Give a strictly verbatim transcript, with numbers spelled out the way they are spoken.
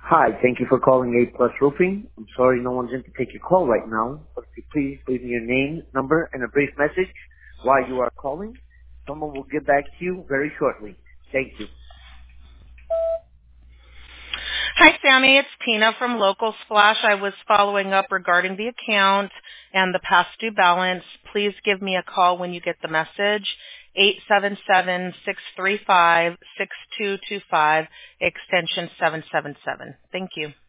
Hi, thank you for calling A Plus Roofing. I'm sorry no one's in to take your call right now, but if you please leave me your name, number, and a brief message while you are calling. Someone will get back to you very shortly. Thank you. Hi, Sammy. It's Tina from Local Splash. I was following up regarding the account and the past due balance. Please give me a call when you get the message. eight seven seven, six three five, six two two five, extension seven seven seven. Thank you.